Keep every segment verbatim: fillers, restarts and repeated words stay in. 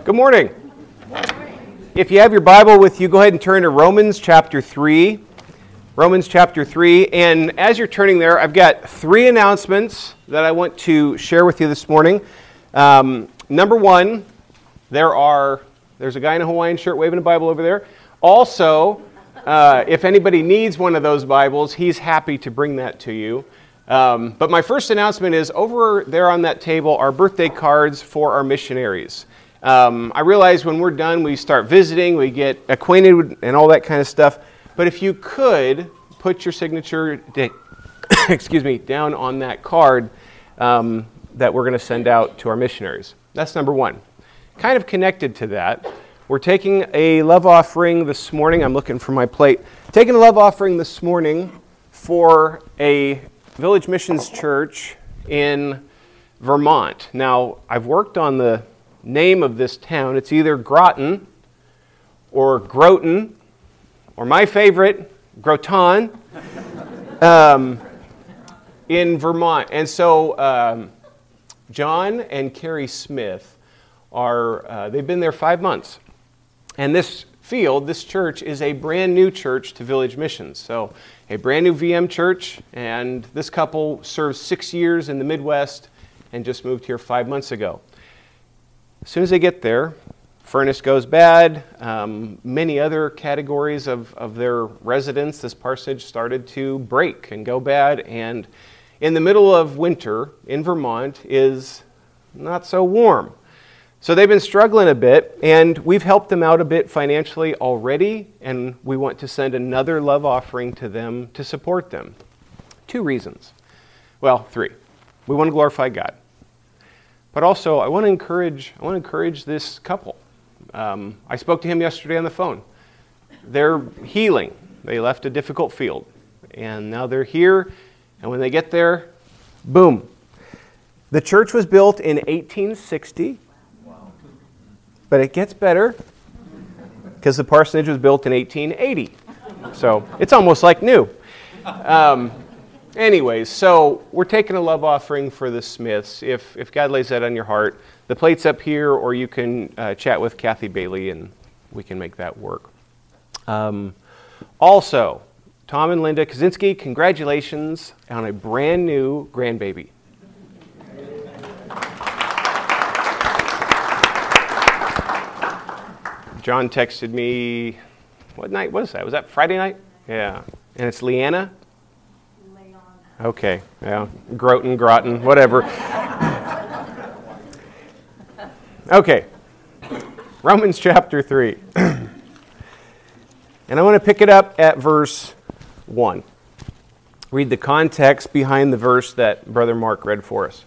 Good morning. If you have your Bible with you, go ahead and turn to Romans chapter three. Romans chapter three. And as you're turning there, I've got three announcements that I want to share with you this morning. Um, number one, there are, there's a guy in a Hawaiian shirt waving a Bible over there. Also, uh, if anybody needs one of those Bibles, he's happy to bring that to you. Um, but my first announcement is over there on that table are birthday cards for our missionaries. Um, I realize when we're done, we start visiting, we get acquainted with, and all that kind of stuff. But if you could put your signature, da- excuse me, down on that card um, that we're going to send out to our missionaries. That's number one. Kind of connected to that, we're taking a love offering this morning. I'm looking for my plate. Taking a love offering this morning for a Village Missions Church in Vermont. Now, I've worked on the name of this town. It's either Groton or Groton, or my favorite, Groton, um, in Vermont. And so um, John and Carrie Smith are, uh, they've been there five months. And this field, this church, is a brand new church to Village Missions. So a brand new V M church, and this couple served six years in the Midwest and just moved here five months ago. As soon as they get there, furnace goes bad. Um, many other categories of, of their residents, this parsonage started to break and go bad. And in the middle of winter in Vermont is not so warm. So they've been struggling a bit, and we've helped them out a bit financially already, and we want to send another love offering to them to support them. Two reasons. Well, three. We want to glorify God. But also, I want to encourage I want to encourage this couple. Um, I spoke to him yesterday on the phone. They're healing. They left a difficult field, and now they're here, and when they get there, boom. The church was built in eighteen sixty. But it gets better because the parsonage was built in eighteen eighty. So it's almost like new. Um, anyways, so we're taking a love offering for the Smiths. If if God lays that on your heart, the plate's up here, or you can uh, chat with Kathy Bailey and we can make that work. Um, also, Tom and Linda Kaczynski, congratulations on a brand new grandbaby. John texted me, what night was that? Was that Friday night? Yeah. And it's Leanna? Leon. Okay. Yeah. Groton, Groton, whatever. Okay. Romans chapter three. And I want to pick it up at verse one. Read the context behind the verse that Brother Mark read for us.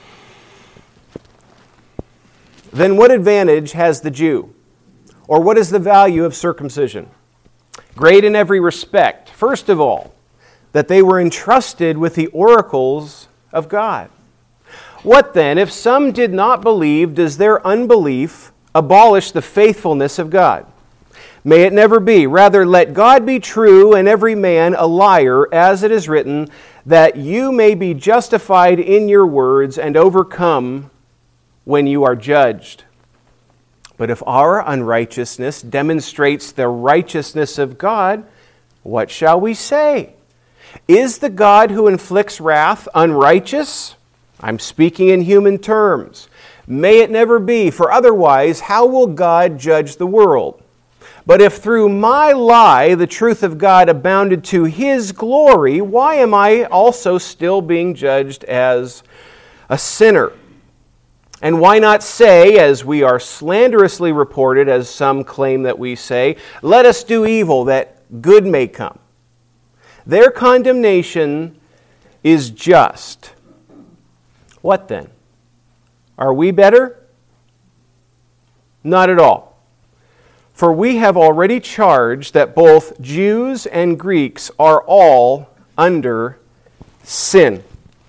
Then what advantage has the Jew? Or what is the value of circumcision? Great in every respect. First of all, that they were entrusted with the oracles of God. What then, if some did not believe, does their unbelief abolish the faithfulness of God? May it never be. Rather, let God be true and every man a liar, as it is written, that you may be justified in your words and overcome when you are judged. But if our unrighteousness demonstrates the righteousness of God, what shall we say? Is the God who inflicts wrath unrighteous? I'm speaking in human terms. May it never be, for otherwise how will God judge the world? But if through my lie the truth of God abounded to His glory, why am I also still being judged as a sinner? And why not say, as we are slanderously reported, as some claim that we say, let us do evil that good may come. Their condemnation is just. What then? Are we better? Not at all. For we have already charged that both Jews and Greeks are all under sin.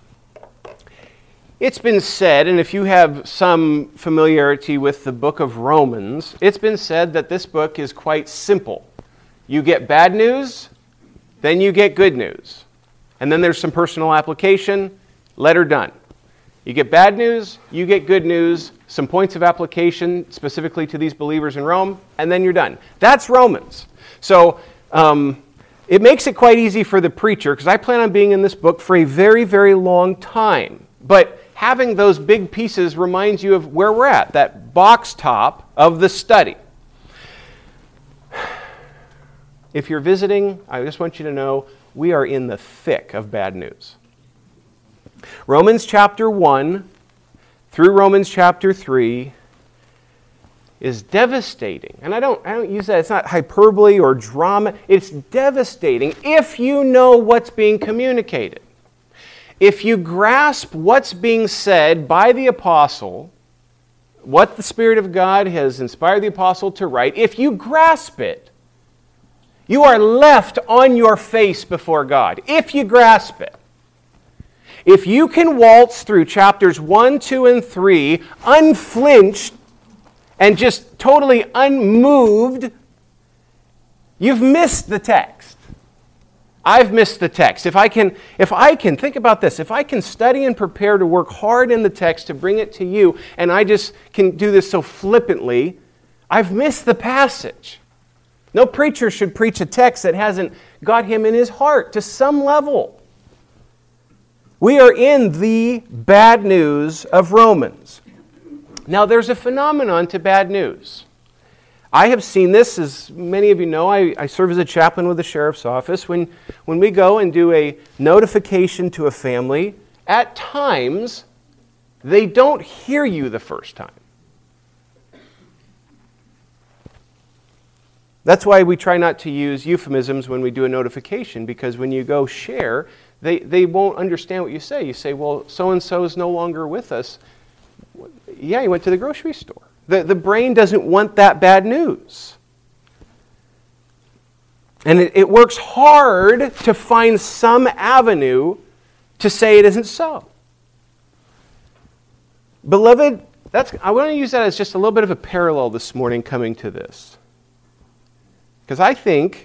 It's been said, and if you have some familiarity with the book of Romans, it's been said that this book is quite simple. You get bad news, then you get good news. And then there's some personal application, letter done. You get bad news, you get good news, some points of application specifically to these believers in Rome, and then you're done. That's Romans. So um, it makes it quite easy for the preacher, because I plan on being in this book for a very, very long time. But having those big pieces reminds you of where we're at, that box top of the study. If you're visiting, I just want you to know we are in the thick of bad news. Romans chapter one through Romans chapter three is devastating. And I don't, I don't use that, it's not hyperbole or drama. It's devastating if you know what's being communicated. If you grasp what's being said by the apostle, what the Spirit of God has inspired the apostle to write, if you grasp it, you are left on your face before God, if you grasp it. If you can waltz through chapters one, two, and three unflinched and just totally unmoved, you've missed the text. I've missed the text. If I can, if I can, think about this, if I can study and prepare to work hard in the text to bring it to you, and I just can do this so flippantly, I've missed the passage. No preacher should preach a text that hasn't got him in his heart to some level. We are in the bad news of Romans. Now, there's a phenomenon to bad news. I have seen this, as many of you know, I, I serve as a chaplain with the sheriff's office. When, when we go and do a notification to a family, at times, they don't hear you the first time. That's why we try not to use euphemisms when we do a notification, because when you go share, they, they won't understand what you say. You say, well, so-and-so is no longer with us. Yeah, he went to the grocery store. The, the brain doesn't want that bad news. And it, it works hard to find some avenue to say it isn't so. Beloved, that's, I want to use that as just a little bit of a parallel this morning coming to this. Because I think,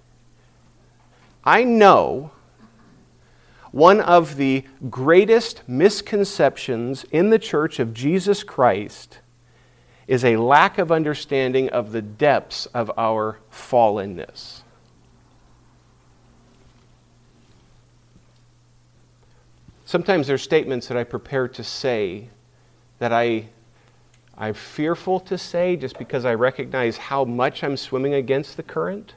I know, one of the greatest misconceptions in the Church of Jesus Christ is a lack of understanding of the depths of our fallenness. Sometimes there's statements that I prepare to say that I I'm fearful to say just because I recognize how much I'm swimming against the current.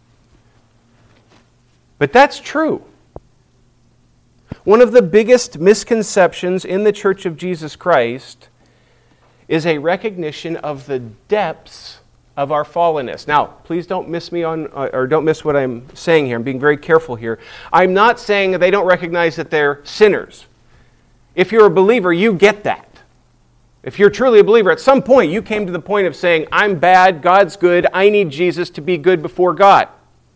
But that's true. One of the biggest misconceptions in the Church of Jesus Christ is a recognition of the depths of our fallenness. Now, please don't miss me on, or don't miss what I'm saying here. I'm being very careful here. I'm not saying that they don't recognize that they're sinners. If you're a believer, you get that. If you're truly a believer, at some point you came to the point of saying, I'm bad, God's good, I need Jesus to be good before God.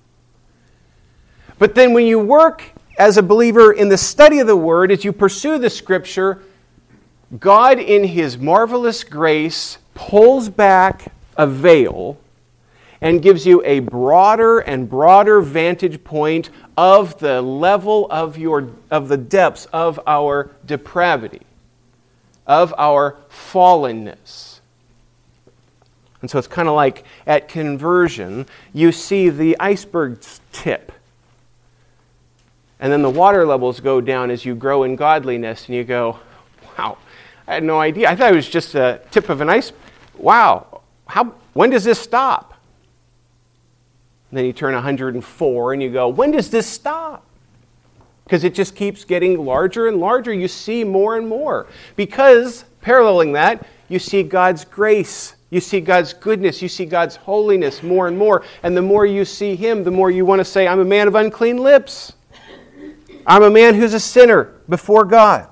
But then when you work as a believer in the study of the Word, as you pursue the Scripture, God in His marvelous grace pulls back a veil and gives you a broader and broader vantage point of the level of your of the depths of our depravity, of our fallenness. And so it's kind of like at conversion, you see the iceberg's tip. And then the water levels go down as you grow in godliness, and you go, wow, I had no idea. I thought it was just a tip of an ice. Wow, how? When does this stop? And then you turn one hundred four and you go, when does this stop? Because it just keeps getting larger and larger. You see more and more. Because, paralleling that, you see God's grace. You see God's goodness. You see God's holiness more and more. And the more you see Him, the more you want to say, I'm a man of unclean lips. I'm a man who's a sinner before God.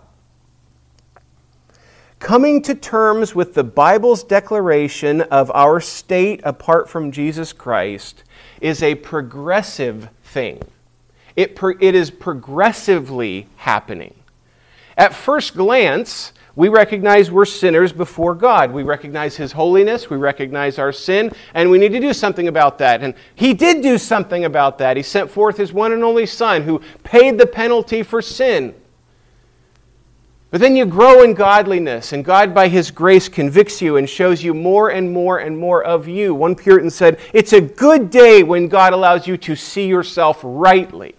Coming to terms with the Bible's declaration of our state apart from Jesus Christ is a progressive thing. It, per, it is progressively happening. At first glance, we recognize we're sinners before God. We recognize His holiness, we recognize our sin, and we need to do something about that. And He did do something about that. He sent forth His one and only Son who paid the penalty for sin. But then you grow in godliness, and God by His grace convicts you and shows you more and more and more of you. One Puritan said, it's a good day when God allows you to see yourself rightly.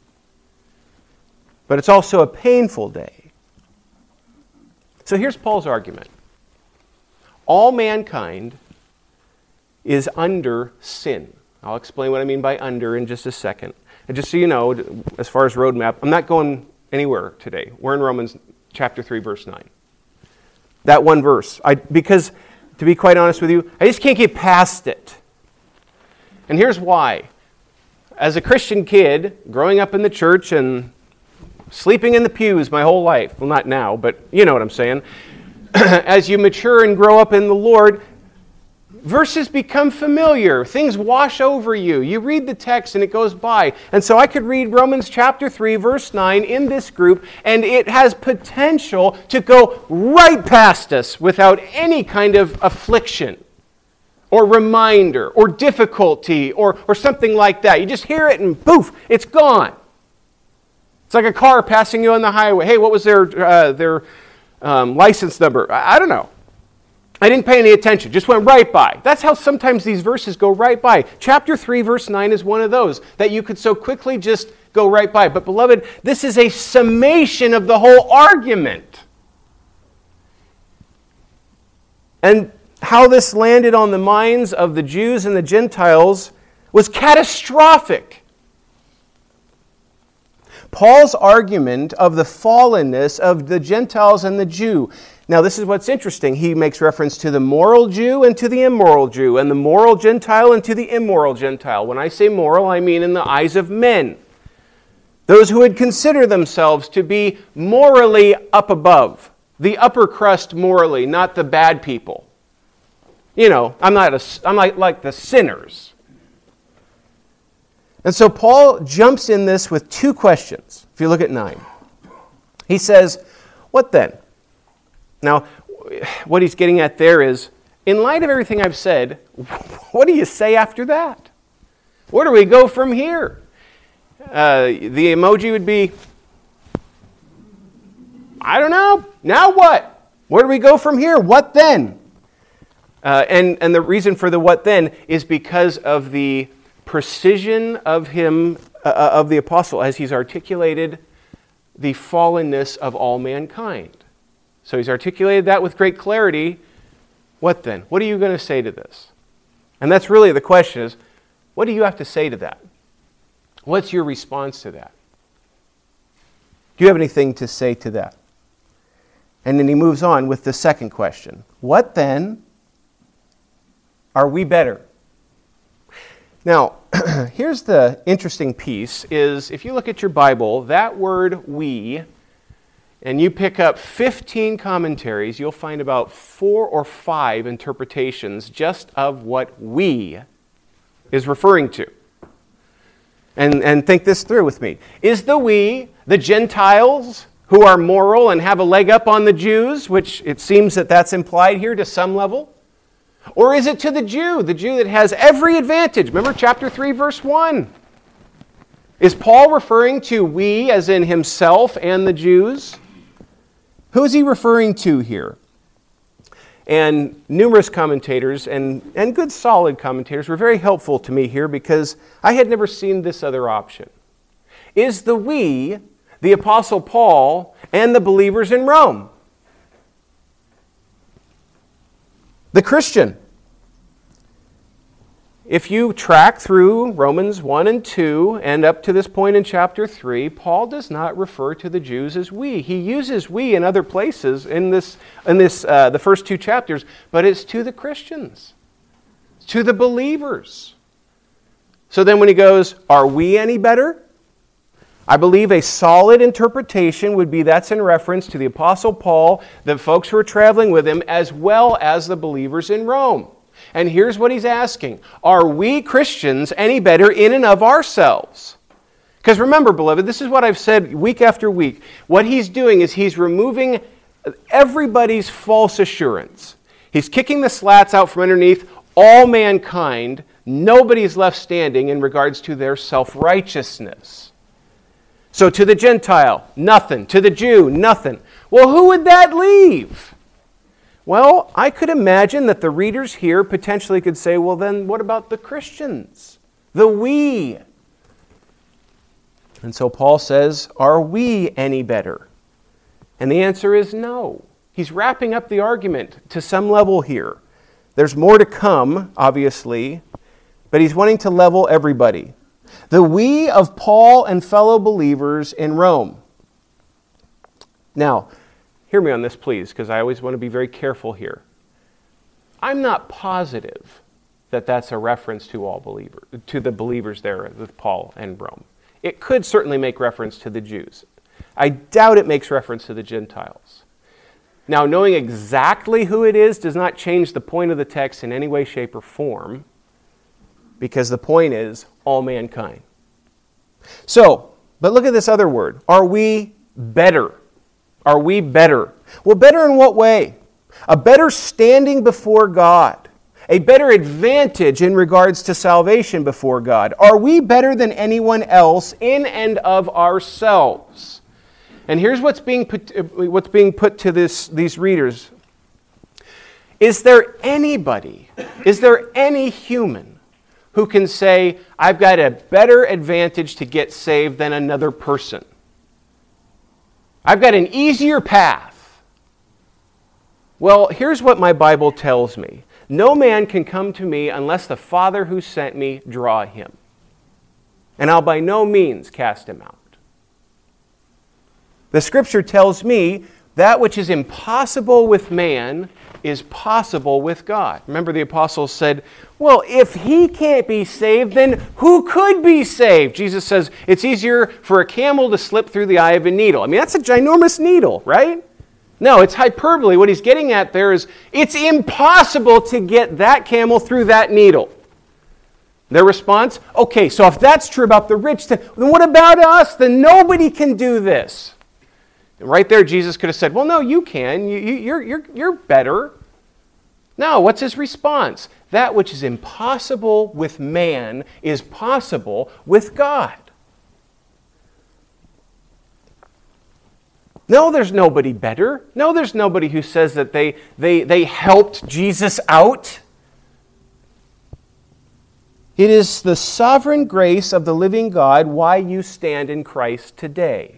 But it's also a painful day. So here's Paul's argument. All mankind is under sin. I'll explain what I mean by under in just a second. And just so you know, as far as roadmap, I'm not going anywhere today. We're in Romans chapter three, verse nine. That one verse. I, because, to be quite honest with you, I just can't get past it. And here's why. As a Christian kid, growing up in the church and sleeping in the pews my whole life, well, not now, but you know what I'm saying. As you mature and grow up in the Lord, verses become familiar. Things wash over you. You read the text and it goes by. And so I could read Romans chapter three, verse nine in this group, and it has potential to go right past us without any kind of affliction or reminder or difficulty or, or something like that. You just hear it and poof, it's gone. It's like a car passing you on the highway. Hey, what was their, uh, their um, license number? I, I don't know. I didn't pay any attention, just went right by. That's how sometimes these verses go right by. Chapter three, verse nine is one of those that you could so quickly just go right by. But beloved, this is a summation of the whole argument. And how this landed on the minds of the Jews and the Gentiles was catastrophic. Paul's argument of the fallenness of the Gentiles and the Jew. Now, this is what's interesting. He makes reference to the moral Jew and to the immoral Jew, and the moral Gentile and to the immoral Gentile. When I say moral, I mean in the eyes of men. Those who would consider themselves to be morally up above, the upper crust morally, not the bad people. You know, I'm not a, I'm like, like the sinners. And so Paul jumps in this with two questions. If you look at nine, he says, "What then?" Now, what he's getting at there is, in light of everything I've said, what do you say after that? Where do we go from here? Uh, the emoji would be, I don't know. Now what? Where do we go from here? What then? Uh, and, and the reason for the what then is because of the precision of him, uh, of the apostle, as he's articulated the fallenness of all mankind. So he's articulated that with great clarity. What then? What are you going to say to this? And that's really the question is, what do you have to say to that? What's your response to that? Do you have anything to say to that? And then he moves on with the second question. What then? Are we better? Now, here's the interesting piece is if you look at your Bible, that word we, and you pick up fifteen commentaries, you'll find about four or five interpretations just of what we is referring to. And, and think this through with me. Is the we the Gentiles who are moral and have a leg up on the Jews, which it seems that that's implied here to some level? Or is it to the Jew, the Jew that has every advantage? Remember chapter three, verse one. Is Paul referring to we as in himself and the Jews? Who is he referring to here? And numerous commentators and, and good solid commentators were very helpful to me here because I had never seen this other option. Is the we the Apostle Paul and the believers in Rome? The Christian. If you track through Romans one and two and up to this point in chapter three, Paul does not refer to the Jews as we. He uses we in other places in this, in this uh, the first two chapters, but it's to the Christians, to the believers. So then when he goes, are we any better? I believe a solid interpretation would be that's in reference to the Apostle Paul, the folks who are traveling with him, as well as the believers in Rome. And here's what he's asking. Are we Christians any better in and of ourselves? Because remember, beloved, this is what I've said week after week. What he's doing is he's removing everybody's false assurance. He's kicking the slats out from underneath all mankind. Nobody's left standing in regards to their self-righteousness. So to the Gentile, nothing. To the Jew, nothing. Well, who would that leave? Well, I could imagine that the readers here potentially could say, well, then what about the Christians? The we. And so Paul says, are we any better? And the answer is no. He's wrapping up the argument to some level here. There's more to come, obviously, but he's wanting to level everybody. The we of Paul and fellow believers in Rome. Now, hear me on this, please, because I always want to be very careful here. I'm not positive that that's a reference to all believers, to the believers there with Paul and Rome. It could certainly make reference to the Jews. I doubt it makes reference to the Gentiles. Now, knowing exactly who it is does not change the point of the text in any way, shape, or form, because the point is all mankind. So, but look at this other word. Are we better? Are we better? Well, better in what way? A better standing before God. A better advantage in regards to salvation before God. Are we better than anyone else in and of ourselves? And here's what's being put, what's being put to this, these readers. Is there anybody, is there any human who can say, I've got a better advantage to get saved than another person? I've got an easier path. Well, here's what my Bible tells me. No man can come to me unless the Father who sent me draw him. And I'll by no means cast him out. The Scripture tells me that which is impossible with man is possible with God. Remember, the apostles said, well, if he can't be saved, then who could be saved? Jesus says, it's easier for a camel to slip through the eye of a needle. I mean, that's a ginormous needle, right? No, it's hyperbole. What he's getting at there is, it's impossible to get that camel through that needle. Their response, okay, so if that's true about the rich, then, then what about us? Then nobody can do this. And right there, Jesus could have said, well, no, you can. You, you, you're, you're, you're better. No, what's his response? That which is impossible with man is possible with God. No, there's nobody better. No, there's nobody who says that they, they, they helped Jesus out. It is the sovereign grace of the living God why you stand in Christ today.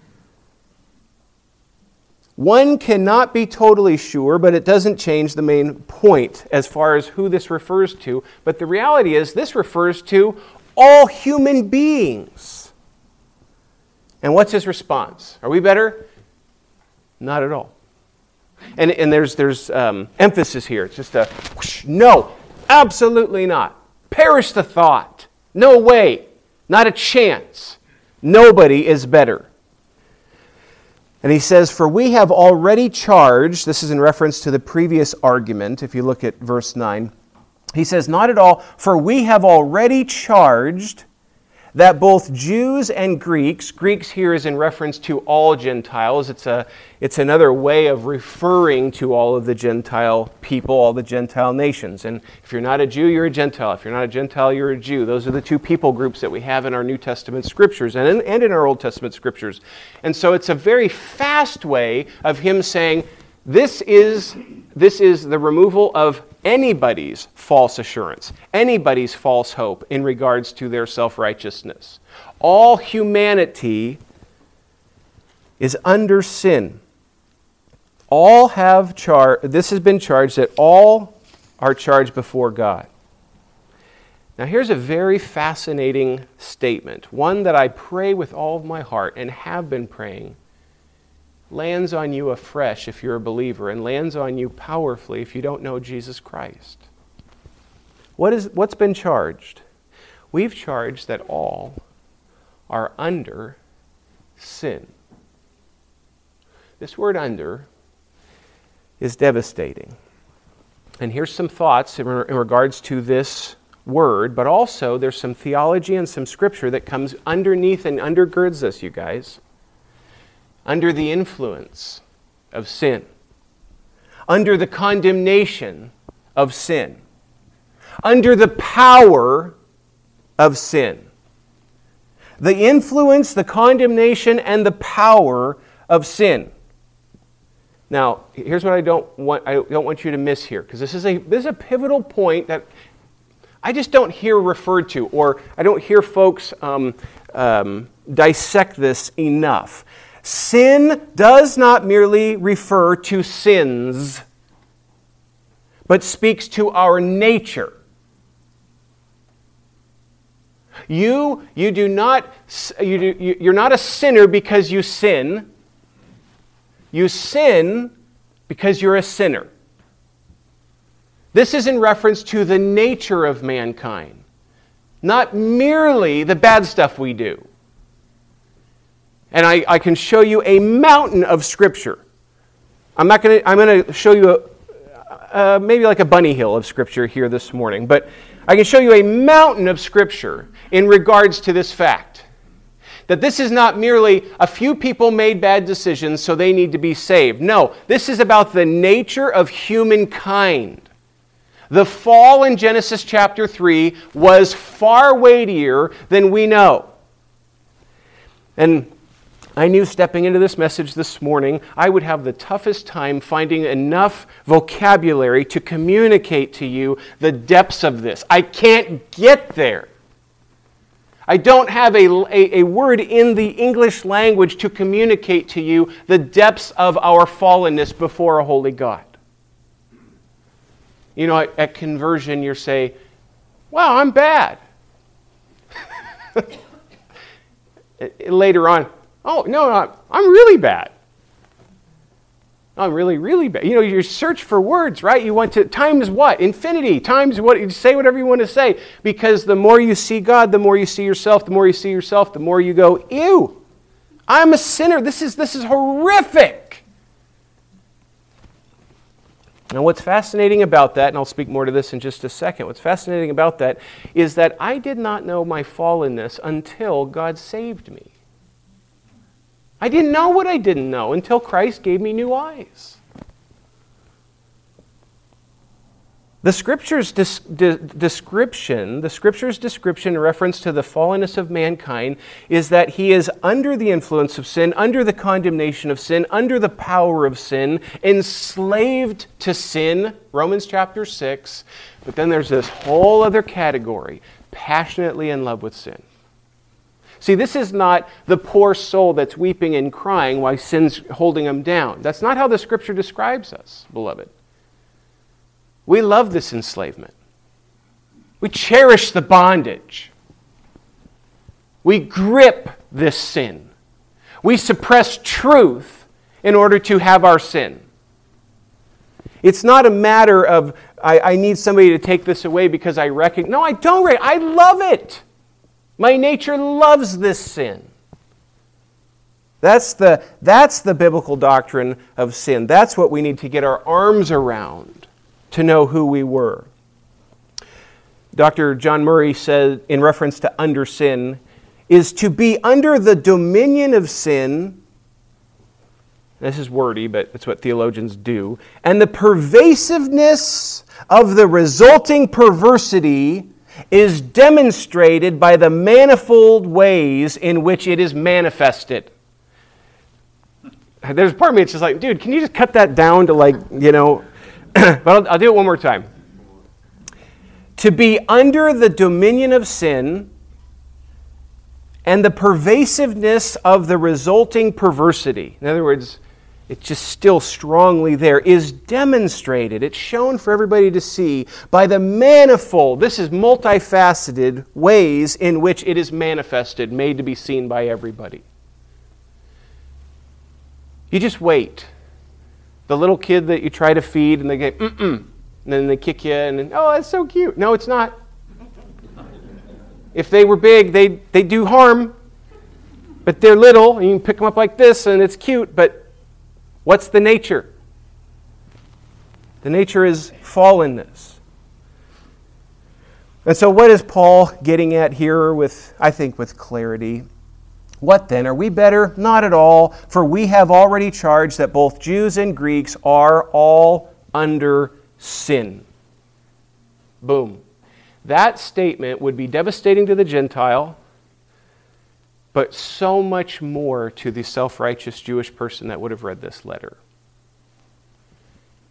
One cannot be totally sure, but it doesn't change the main point as far as who this refers to. But the reality is this refers to all human beings. And what's his response? Are we better? Not at all. And, and there's, there's um, emphasis here. It's just a whoosh, no, absolutely not. Perish the thought. No way. Not a chance. Nobody is better. And he says, for we have already charged, this is in reference to the previous argument, if you look at verse nine. He says, not at all, for we have already charged that both Jews and Greeks, Greeks here is in reference to all Gentiles. It's a, it's another way of referring to all of the Gentile people, all the Gentile nations. And if you're not a Jew, you're a Gentile. If you're not a Gentile, you're a Jew. Those are the two people groups that we have in our New Testament scriptures and in, and in our Old Testament scriptures. And so it's a very fast way of him saying, this is, this is the removal of anybody's false assurance, anybody's false hope in regards to their self-righteousness. All humanity is under sin. All have char- this has been charged that all are charged before God. Now here's a very fascinating statement, one that I pray with all of my heart and have been praying, lands on you afresh if you're a believer, and lands on you powerfully if you don't know Jesus Christ. What is, what's been charged? We've charged that all are under sin. This word under is devastating. And here's some thoughts in, re- in regards to this word, but also there's some theology and some scripture that comes underneath and undergirds this, you guys. Under the influence of sin, under the condemnation of sin, under the power of sin. The influence, the condemnation, and the power of sin. Now, here's what I don't want I don't want you to miss here, because this is a this is a pivotal point that I just don't hear referred to, or I don't hear folks um, um, dissect this enough. Sin does not merely refer to sins, but speaks to our nature. You you do not you do, you're not a sinner because you sin. You sin because you're a sinner. This is in reference to the nature of mankind, not merely the bad stuff we do. And I, I can show you a mountain of Scripture. I'm not going to. I'm going to show you a, uh, maybe like a bunny hill of Scripture here this morning, but I can show you a mountain of Scripture in regards to this fact. That this is not merely a few people made bad decisions, so they need to be saved. No, this is about the nature of humankind. The fall in Genesis chapter three was far weightier than we know. And I knew stepping into this message this morning, I would have the toughest time finding enough vocabulary to communicate to you the depths of this. I can't get there. I don't have a, a, a word in the English language to communicate to you the depths of our fallenness before a holy God. You know, at, at conversion, you say, wow, I'm bad. Later on, oh, no, no, I'm really bad. I'm really, really bad. You know, you search for words, right? You want to, times what? Infinity, times what? You say whatever you want to say. Because the more you see God, the more you see yourself. The more you see yourself, the more you go, ew, I'm a sinner. This is, this is horrific. Now, what's fascinating about that, and I'll speak more to this in just a second, what's fascinating about that is that I did not know my fallenness until God saved me. I didn't know what I didn't know until Christ gave me new eyes. The Scripture's dis- de- description, the Scripture's description in reference to the fallenness of mankind is that he is under the influence of sin, under the condemnation of sin, under the power of sin, enslaved to sin, Romans chapter six. But then there's this whole other category, passionately in love with sin. See, this is not the poor soul that's weeping and crying while sin's holding him down. That's not how the Scripture describes us, beloved. We love this enslavement. We cherish the bondage. We grip this sin. We suppress truth in order to have our sin. It's not a matter of, I, I need somebody to take this away because I recognize. No, I don't. Re- I love it. My nature loves this sin. That's the, that's the biblical doctrine of sin. That's what we need to get our arms around to know who we were. Doctor John Murray said, in reference to under sin, is to be under the dominion of sin. This is wordy, but it's what theologians do. And the pervasiveness of the resulting perversity is demonstrated by the manifold ways in which it is manifested. There's a part of me that's just like, dude, can you just cut that down to like, you know, but I'll, I'll do it one more time. To be under the dominion of sin and the pervasiveness of the resulting perversity. In other words, it's just still strongly there, is demonstrated. It's shown for everybody to see by the manifold, this is multifaceted, ways in which it is manifested, made to be seen by everybody. You just wait. The little kid that you try to feed and they go, mm-mm, and then they kick you and then, oh, that's so cute. No, it's not. If they were big, they they do harm, but they're little, and you can pick them up like this and it's cute, but what's the nature? The nature is fallenness. And so what is Paul getting at here with, I think, with clarity? What then? Are we better? Not at all, for we have already charged that both Jews and Greeks are all under sin. Boom. That statement would be devastating to the Gentile, but so much more to the self-righteous Jewish person that would have read this letter.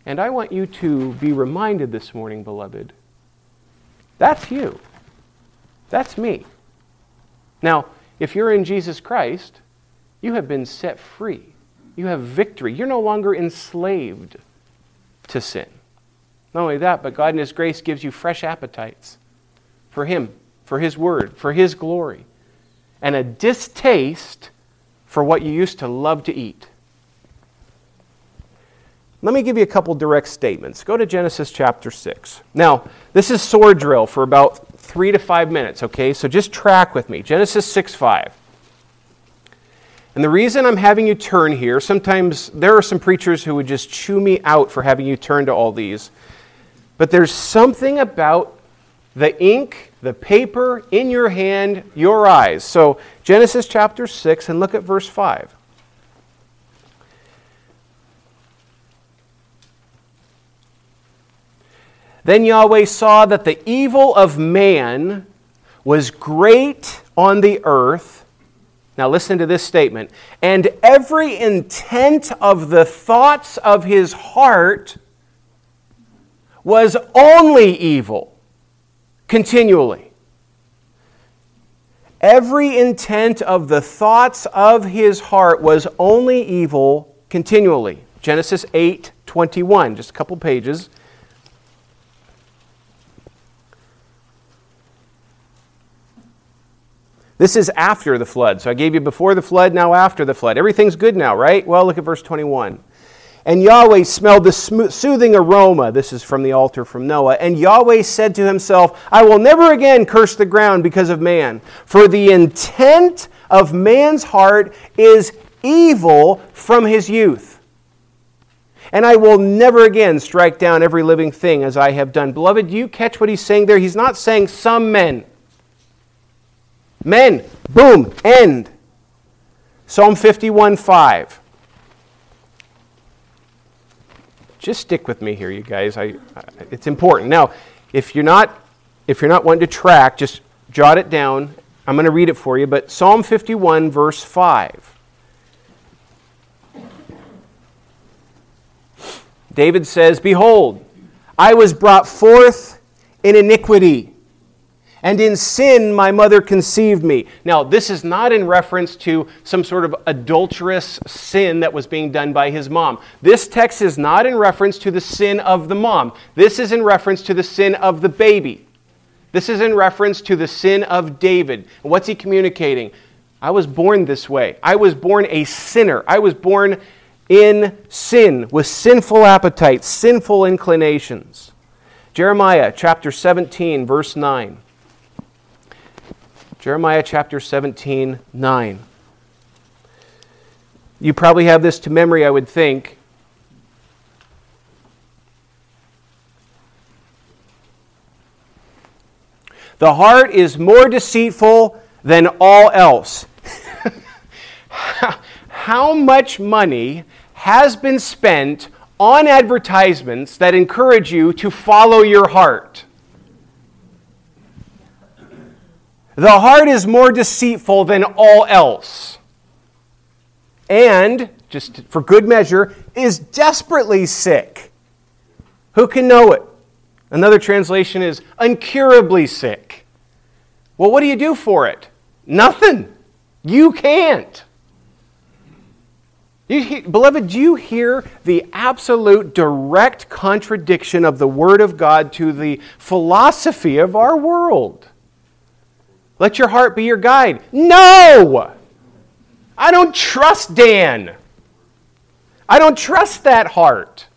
And I want you to be reminded this morning, beloved, that's you. That's me. Now, if you're in Jesus Christ, you have been set free. You have victory. You're no longer enslaved to sin. Not only that, but God in His grace gives you fresh appetites for Him, for His Word, for His glory, and a distaste for what you used to love to eat. Let me give you a couple direct statements. Go to Genesis chapter six. Now, this is sword drill for about three to five minutes, okay? So just track with me. Genesis six five. And the reason I'm having you turn here, sometimes there are some preachers who would just chew me out for having you turn to all these. But there's something about the ink, the paper in your hand, your eyes. So Genesis chapter six, and look at verse five. Then Yahweh saw that the evil of man was great on the earth. Now listen to this statement. And every intent of the thoughts of his heart was only evil, continually. Every intent of the thoughts of his heart was only evil, continually. Genesis eight twenty-one, just a couple pages. This is after the flood. So I gave you before the flood, now after the flood. Everything's good now, right? Well, look at verse twenty-one. And Yahweh smelled the soothing aroma. This is from the altar from Noah. And Yahweh said to himself, I will never again curse the ground because of man. For the intent of man's heart is evil from his youth. And I will never again strike down every living thing as I have done. Beloved, do you catch what he's saying there? He's not saying some men. Men, boom, end. Psalm fifty-one five. Just stick with me here, you guys. I, I, it's important. Now, if you're not, if you're not wanting to track, just jot it down. I'm going to read it for you. But Psalm fifty-one, verse five. David says, Behold, I was brought forth in iniquity, and in sin my mother conceived me. Now, this is not in reference to some sort of adulterous sin that was being done by his mom. This text is not in reference to the sin of the mom. This is in reference to the sin of the baby. This is in reference to the sin of David. And what's he communicating? I was born this way. I was born a sinner. I was born in sin, with sinful appetites, sinful inclinations. Jeremiah chapter seventeen, verse nine. Jeremiah chapter seventeen, nine. You probably have this to memory, I would think. The heart is more deceitful than all else. How much money has been spent on advertisements that encourage you to follow your heart? The heart is more deceitful than all else. And, just for good measure, is desperately sick. Who can know it? Another translation is incurably sick. Well, what do you do for it? Nothing. You can't. You hear, beloved, do you hear the absolute direct contradiction of the Word of God to the philosophy of our world? Let your heart be your guide. No! I don't trust Dan. I don't trust that heart.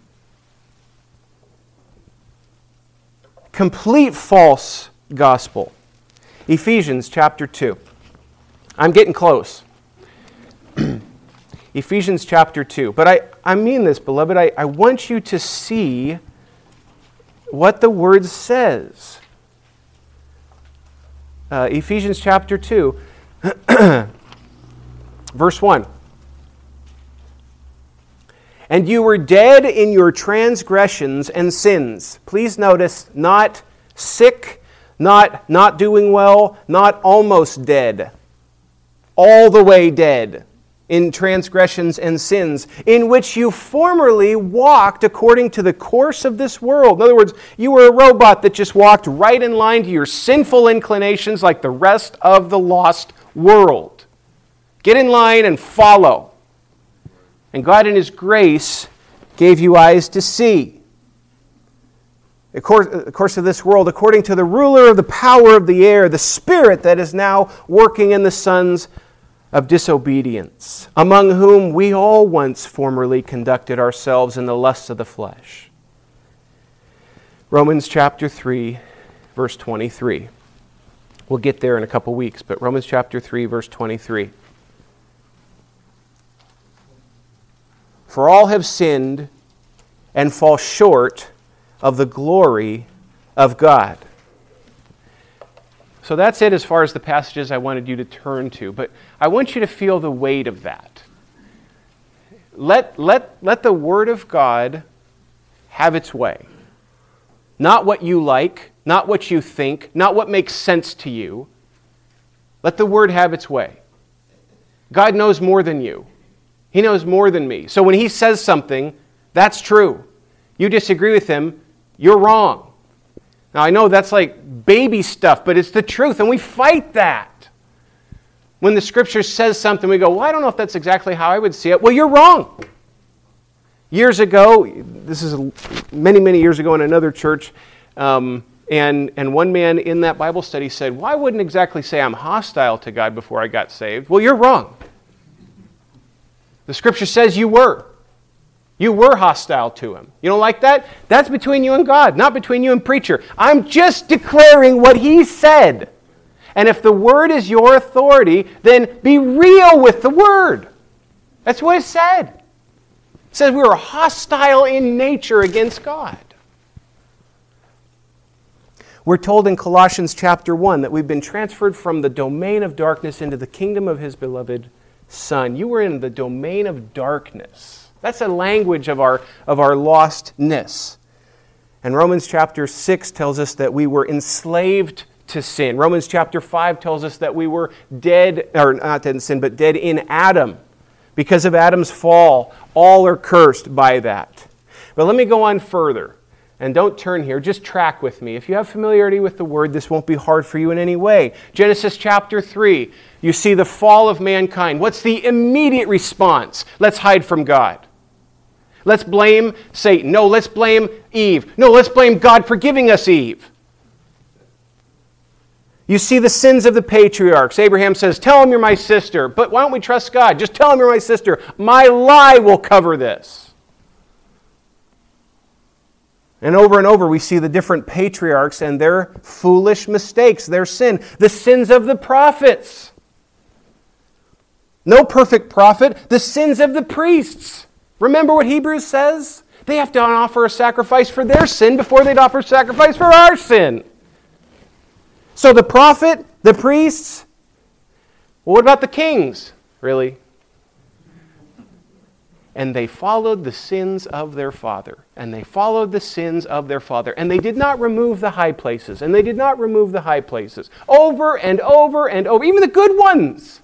Complete false gospel. Ephesians chapter two. I'm getting close. Ephesians chapter two. But I, I mean this, beloved. I, I want you to see what the Word says. Uh, Ephesians chapter two, verse one. And you were dead in your transgressions and sins. Please notice, not sick, not not doing well, not almost dead. All the way dead in transgressions and sins, in which you formerly walked according to the course of this world. In other words, you were a robot that just walked right in line to your sinful inclinations like the rest of the lost world. Get in line and follow. And God in His grace gave you eyes to see. The course of this world, according to the ruler of the power of the air, the spirit that is now working in the sons of disobedience, among whom we all once formerly conducted ourselves in the lusts of the flesh. Romans chapter three, verse twenty-three. We'll get there in a couple weeks, but Romans chapter three, verse twenty-three. For all have sinned and fall short of the glory of God. So that's it as far as the passages I wanted you to turn to. But I want you to feel the weight of that. Let, let, let the Word of God have its way. Not what you like, not what you think, not what makes sense to you. Let the Word have its way. God knows more than you. He knows more than me. So when He says something, that's true. You disagree with Him, you're wrong. Now, I know that's like baby stuff, but it's the truth, and we fight that. When the Scripture says something, we go, well, I don't know if that's exactly how I would see it. Well, you're wrong. Years ago, this is many, many years ago in another church, um, and, and one man in that Bible study said, well, I wouldn't exactly say I'm hostile to God before I got saved. Well, you're wrong. The Scripture says you were. You were hostile to Him. You don't like that? That's between you and God, not between you and preacher. I'm just declaring what He said. And if the Word is your authority, then be real with the Word. That's what it said. It says we were hostile in nature against God. We're told in Colossians chapter one that we've been transferred from the domain of darkness into the kingdom of His beloved Son. You were in the domain of darkness. That's a language of our, of our lostness. And Romans chapter six tells us that we were enslaved to sin. Romans chapter five tells us that we were dead, or not dead in sin, but dead in Adam. Because of Adam's fall, all are cursed by that. But let me go on further. And don't turn here, just track with me. If you have familiarity with the Word, this won't be hard for you in any way. Genesis chapter three, you see the fall of mankind. What's the immediate response? Let's hide from God. Let's blame Satan. No, let's blame Eve. No, let's blame God for giving us Eve. You see the sins of the patriarchs. Abraham says, tell him you're my sister. But why don't we trust God? Just tell him you're my sister. My lie will cover this. And over and over we see the different patriarchs and their foolish mistakes, their sin. The sins of the prophets. No perfect prophet. The sins of the priests. Remember what Hebrews says? They have to offer a sacrifice for their sin before they'd offer sacrifice for our sin. So the prophet, the priests, well, what about the kings? Really? And they followed the sins of their father. And they followed the sins of their father. And they did not remove the high places. And they did not remove the high places. Over and over and over. Even the good ones.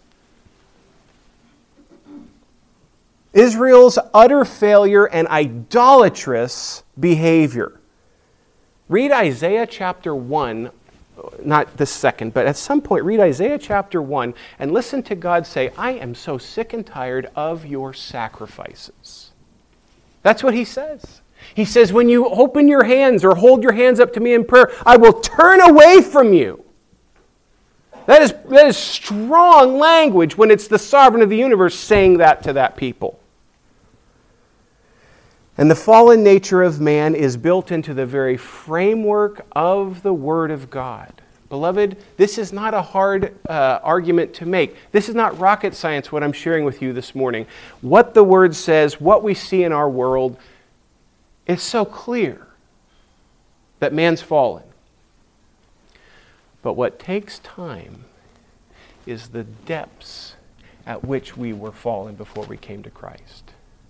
Israel's utter failure and idolatrous behavior. Read Isaiah chapter one, not this second, but at some point read Isaiah chapter one and listen to God say, I am so sick and tired of your sacrifices. That's what He says. He says, when you open your hands or hold your hands up to me in prayer, I will turn away from you. That is, that is strong language when it's the sovereign of the universe saying that to that people. And the fallen nature of man is built into the very framework of the Word of God. Beloved, this is not a hard uh, argument to make. This is not rocket science, what I'm sharing with you this morning. What the Word says, what we see in our world, is so clear that man's fallen. But what takes time is the depths at which we were fallen before we came to Christ.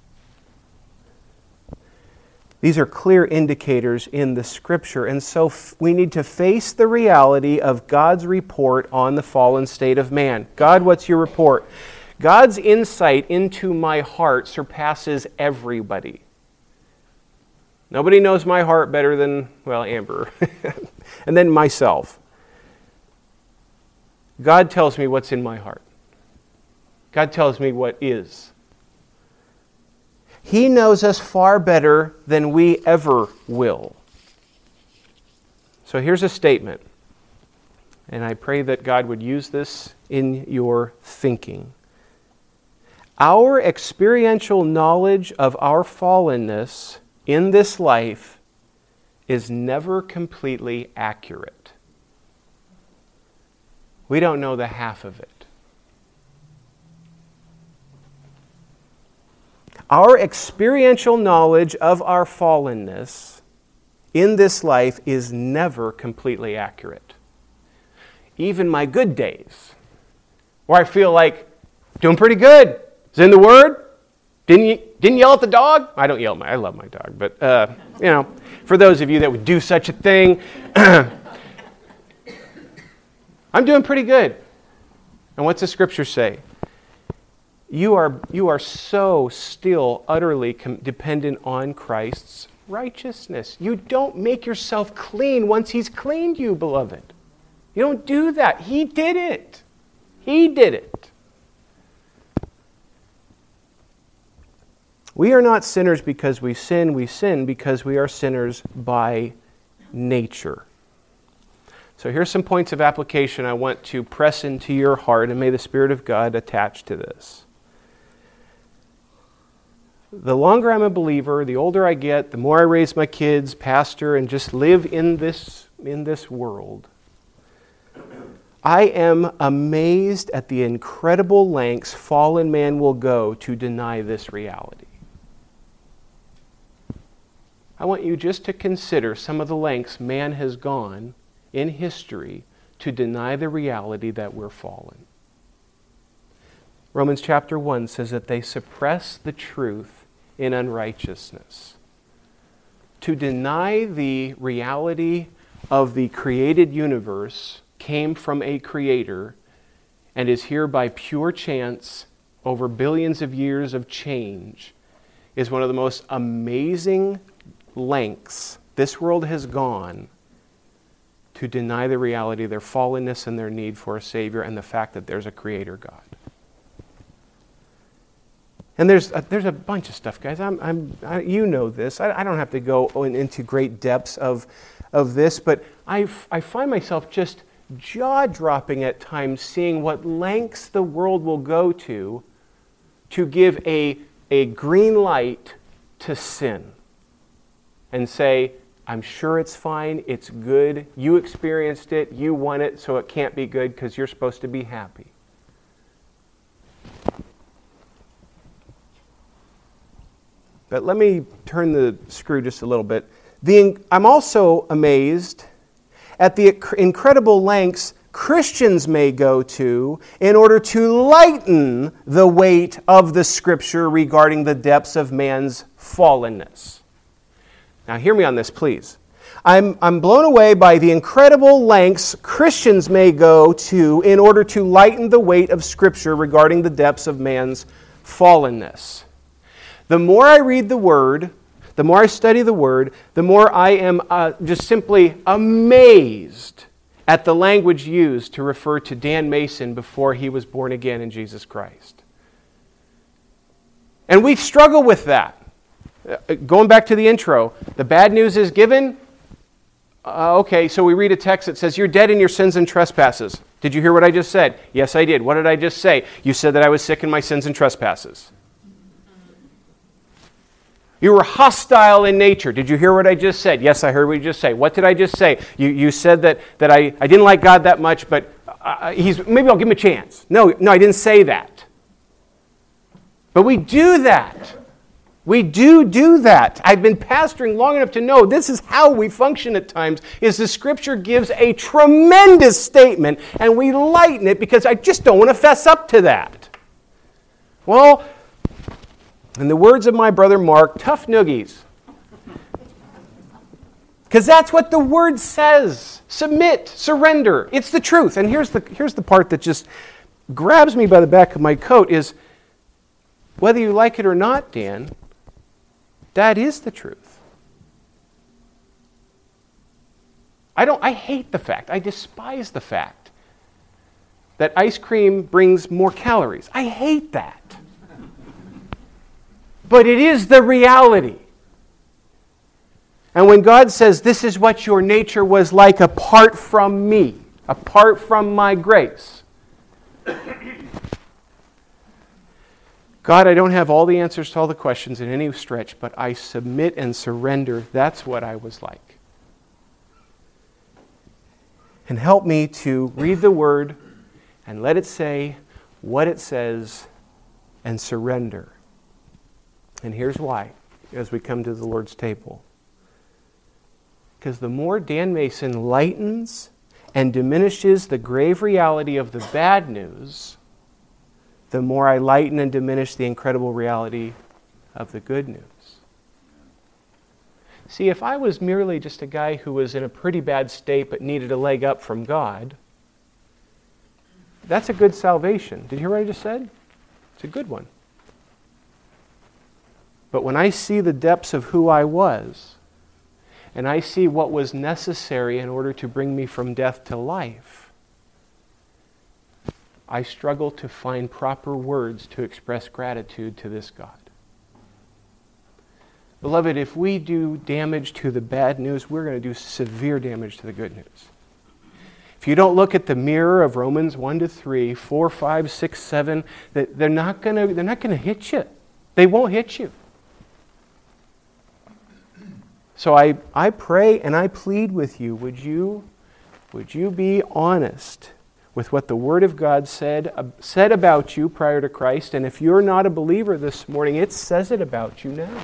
These are clear indicators in the Scripture, and so f- we need to face the reality of God's report on the fallen state of man. God, what's your report? God's insight into my heart surpasses everybody. Nobody knows my heart better than, well, Amber, and then myself. God tells me what's in my heart. God tells me what is. He knows us far better than we ever will. So here's a statement, and I pray that God would use this in your thinking. Our experiential knowledge of our fallenness in this life is never completely accurate. We don't know the half of it. Our experiential knowledge of our fallenness in this life is never completely accurate. Even my good days, where I feel like doing pretty good, it's in the Word. Didn't you, didn't yell at the dog? I don't yell at my, I love my dog, but uh, you know, for those of you that would do such a thing, I'm doing pretty good. And what's the Scripture say? You are you are so still utterly com- dependent on Christ's righteousness. You don't make yourself clean once He's cleaned you, beloved. You don't do that. He did it. He did it. We are not sinners because we sin. We sin because we are sinners by nature. So here's some points of application I want to press into your heart, and may the Spirit of God attach to this. The longer I'm a believer, the older I get, the more I raise my kids, pastor, and just live in this, in this world, I am amazed at the incredible lengths fallen man will go to deny this reality. I want you just to consider some of the lengths man has gone in history to deny the reality that we're fallen. Romans chapter one says that they suppress the truth in unrighteousness. To deny the reality of the created universe came from a creator and is here by pure chance over billions of years of change is one of the most amazing lengths this world has gone to deny the reality of their fallenness and their need for a Savior and the fact that there's a Creator God. And there's a, there's a bunch of stuff, guys. I'm, I'm, I, you know this. I, I don't have to go in, into great depths of, of this, but I, I find myself just jaw-dropping at times seeing what lengths the world will go to to give a, a green light to sin and say, I'm sure it's fine, it's good, you experienced it, you want it, so it can't be good because you're supposed to be happy. But let me turn the screw just a little bit. The, I'm also amazed at the incredible lengths Christians may go to in order to lighten the weight of the Scripture regarding the depths of man's fallenness. Now hear me on this, please. I'm, I'm blown away by the incredible lengths Christians may go to in order to lighten the weight of Scripture regarding the depths of man's fallenness. The more I read the Word, the more I study the Word, the more I am uh, just simply amazed at the language used to refer to Dan Mason before he was born again in Jesus Christ. And we struggle with that. Uh, going back to the intro, the bad news is given. Uh, okay, so we read a text that says, you're dead in your sins and trespasses. Did you hear what I just said? Yes, I did. What did I just say? You said that I was sick in my sins and trespasses. You were hostile in nature. Did you hear what I just said? Yes, I heard what you just say. What did I just say? You you said that, that I, I didn't like God that much, but uh, he's maybe I'll give him a chance. No, no, I didn't say that. But we do that. We do do that. I've been pastoring long enough to know this is how we function at times, is the Scripture gives a tremendous statement, and we lighten it because I just don't want to fess up to that. Well, in the words of my brother Mark, tough noogies. Because that's what the Word says. Submit, surrender. It's the truth. And here's the, here's the part that just grabs me by the back of my coat is, whether you like it or not, Dan, that is the truth. I don't, I hate the fact, I despise the fact that ice cream brings more calories. I hate that. But it is the reality. And when God says, this is what your nature was like apart from me, apart from my grace, God, I don't have all the answers to all the questions in any stretch, but I submit and surrender. That's what I was like. And help me to read the Word and let it say what it says and surrender. And here's why, as we come to the Lord's table. Because the more Dan Mason lightens and diminishes the grave reality of the bad news, the more I lighten and diminish the incredible reality of the good news. See, if I was merely just a guy who was in a pretty bad state but needed a leg up from God, that's a good salvation. Did you hear what I just said? It's a good one. But when I see the depths of who I was, and I see what was necessary in order to bring me from death to life, I struggle to find proper words to express gratitude to this God. Beloved, if we do damage to the bad news, we're going to do severe damage to the good news. If you don't look at the mirror of Romans one to three, four, five, six, seven, they're not going to, they're not going to hit you. They won't hit you. So I, I pray and I plead with you, would you, would you be honest with what the Word of God said, uh, said about you prior to Christ? And if you're not a believer this morning, it says it about you now.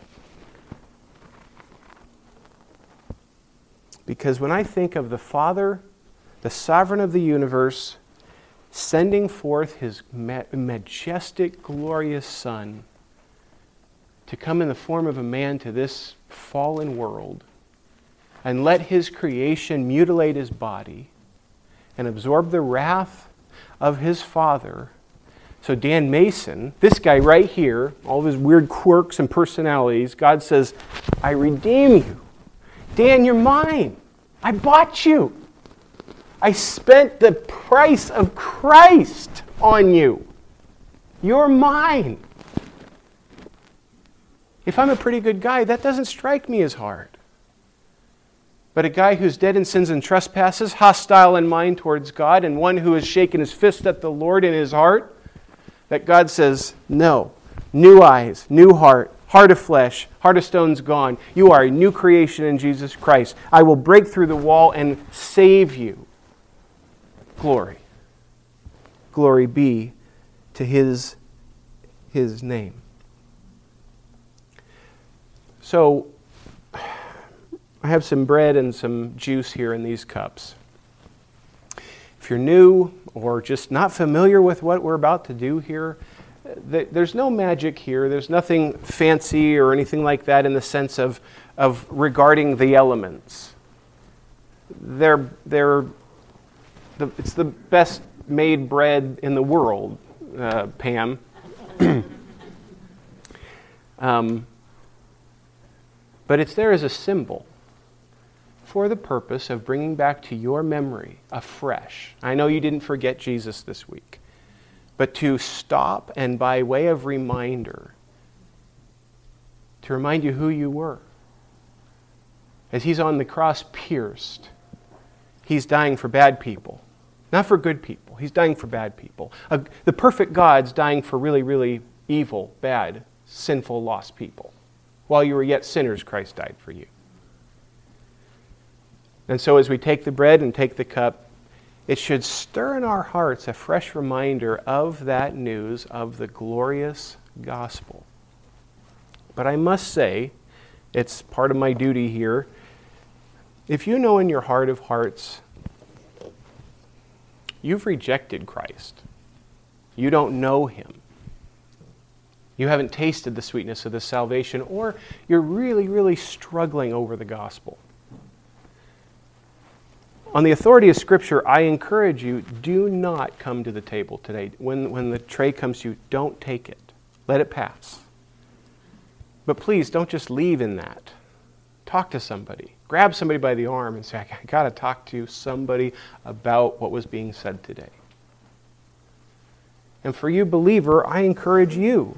Because when I think of the Father, the sovereign of the universe, sending forth his ma- majestic, glorious Son to come in the form of a man to this fallen world and let his creation mutilate his body and absorb the wrath of his Father. So Dan Mason, this guy right here, all of his weird quirks and personalities, God says, I redeem you. Dan, you're mine. I bought you. I spent the price of Christ on you. You're mine. If I'm a pretty good guy, that doesn't strike me as hard. But a guy who's dead in sins and trespasses, hostile in mind towards God, and one who has shaken his fist at the Lord in his heart, that God says, no, new eyes, new heart, heart of flesh, heart of stone's gone. You are a new creation in Jesus Christ. I will break through the wall and save you. Glory. Glory be to his, his name. So, I have some bread and some juice here in these cups. If you're new or just not familiar with what we're about to do here, there's no magic here. There's nothing fancy or anything like that in the sense of, of regarding the elements. They're, they're the, it's the best made bread in the world, uh, Pam. um, but it's there as a symbol for the purpose of bringing back to your memory afresh. I know you didn't forget Jesus this week. But to stop and by way of reminder, to remind you who you were. As he's on the cross pierced, he's dying for bad people, not for good people. He's dying for bad people. Uh, the perfect God's dying for really, really evil, bad, sinful, lost people. While you were yet sinners, Christ died for you. And so as we take the bread and take the cup, it should stir in our hearts a fresh reminder of that news of the glorious gospel. But I must say, it's part of my duty here, if you know in your heart of hearts, you've rejected Christ, you don't know him, you haven't tasted the sweetness of this salvation, or you're really, really struggling over the gospel, On the authority of Scripture, I encourage you, do not come to the table today. When, when the tray comes to you, don't take it. Let it pass. But please, don't just leave in that. Talk to somebody. Grab somebody by the arm and say, I got to talk to somebody about what was being said today. And for you, believer, I encourage you.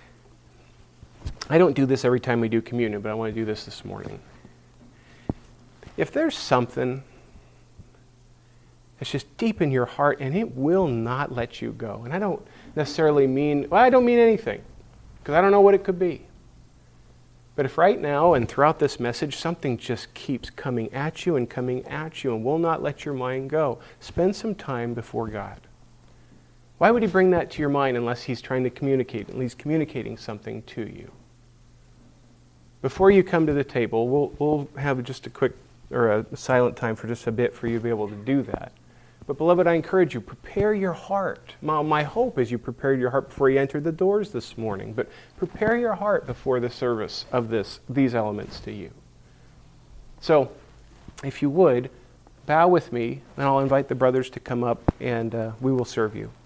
I don't do this every time we do communion, but I want to do this this morning. If there's something it's just deep in your heart, and it will not let you go. And I don't necessarily mean, well, I don't mean anything, because I don't know what it could be. But if right now and throughout this message, something just keeps coming at you and coming at you and will not let your mind go, spend some time before God. Why would he bring that to your mind unless he's trying to communicate, at least communicating something to you? Before you come to the table, we'll, we'll have just a quick or a silent time for just a bit for you to be able to do that. But beloved, I encourage you, prepare your heart. My, my hope is you prepared your heart before you entered the doors this morning. But prepare your heart before the service of this, these elements to you. So, if you would, bow with me, and I'll invite the brothers to come up, and uh, we will serve you.